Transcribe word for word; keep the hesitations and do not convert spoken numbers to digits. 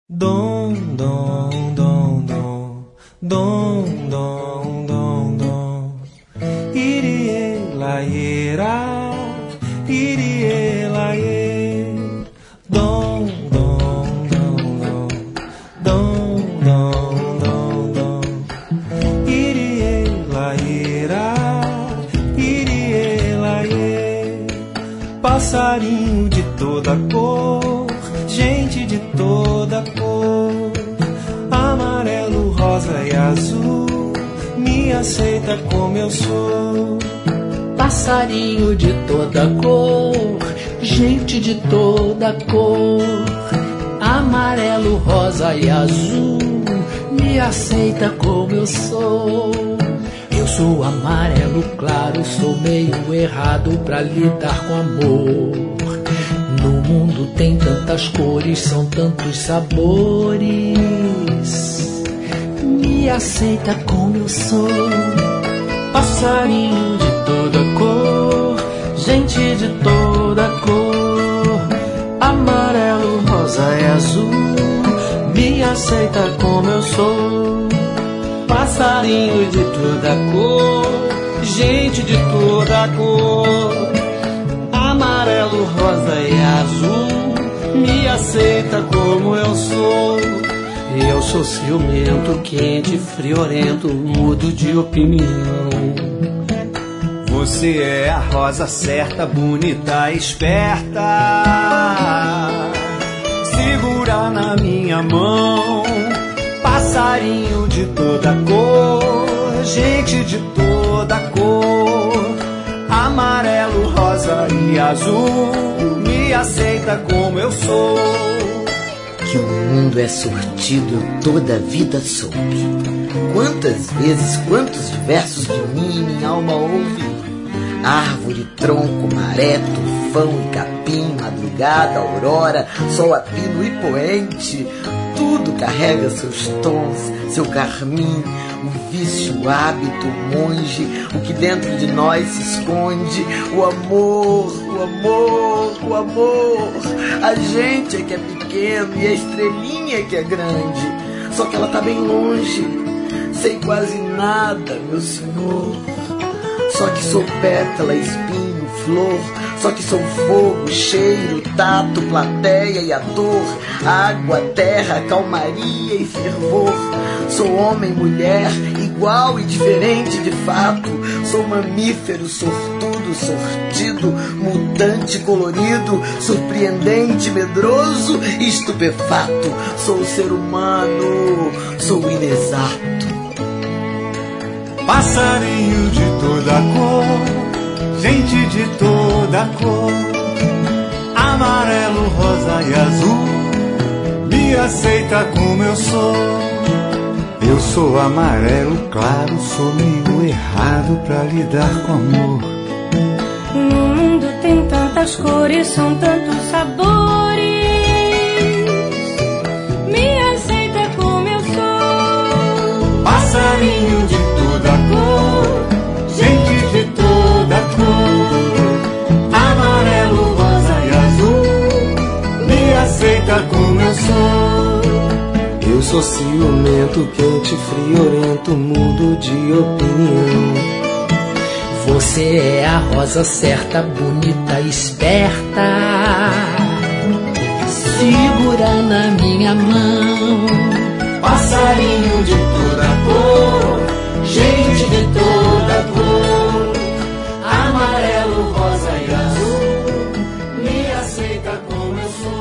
Dom, dom, dom, dom, dom, dom, dom, dom. Irie, laiera, irie, laie. Dom, dom, dom, dom, dom, dom, dom, dom. Irie, laiera, irie, laie. Passarinho de toda cor, gente de toda cor, amarelo, rosa e azul, me aceita como eu sou. Passarinho de toda cor, gente de toda cor, amarelo, rosa e azul, me aceita como eu sou. Eu sou amarelo claro, sou meio errado pra lidar com amor. No mundo tem tantas cores, são tantos sabores. Me aceita como eu sou. Passarinho de toda cor, gente de toda cor, amarelo, rosa e azul, me aceita como eu sou. Passarinho de toda cor, gente de toda cor, amarelo, rosa e azul, me aceita como eu sou. Eu sou ciumento, quente, friorento, mudo de opinião. Você é a rosa certa, bonita, esperta. Segura na minha mão. Passarinho de toda cor, gente de toda cor, amarelo, rosa e azul, me aceita como eu sou. Que o mundo é sortido, eu toda a vida soube. Quantas vezes, quantos versos de mim minha alma ouve. Árvore, tronco, maré, tufão e capim, madrugada, aurora, sol a pino e poente. Tudo carrega seus tons, seu carmim, o vício, o hábito, o monge, o que dentro de nós se esconde, o amor, o amor, o amor. A gente é que é pequeno e a estrelinha é que é grande, só que ela tá bem longe, sei quase nada, meu senhor. Só que sou pétala, espinho, flor, só que sou fogo, cheiro, tato, plateia e ator, água, terra, calmaria e fervor. Sou homem, mulher, igual e diferente de fato. Sou mamífero, sortudo, sortido, mutante, colorido, surpreendente, medroso e estupefato. Sou ser humano, sou inexato. Passarinho de toda cor, gente de toda cor, amarelo, rosa e azul, me aceita como eu sou. Eu sou amarelo claro, sou meio errado pra lidar com amor. No mundo tem tantas cores, são tantos sabores, me aceita como eu sou. Passarinho de toda cor, gente de toda cor, amarelo, rosa e azul, me aceita como eu sou. Eu sou ciumento, quente, friorento, mudo de opinião. Você é a rosa certa, bonita, esperta. Segura na minha mão. Passarinho de toda cor, gente de toda cor, amarelo, rosa e azul, me aceita como eu sou.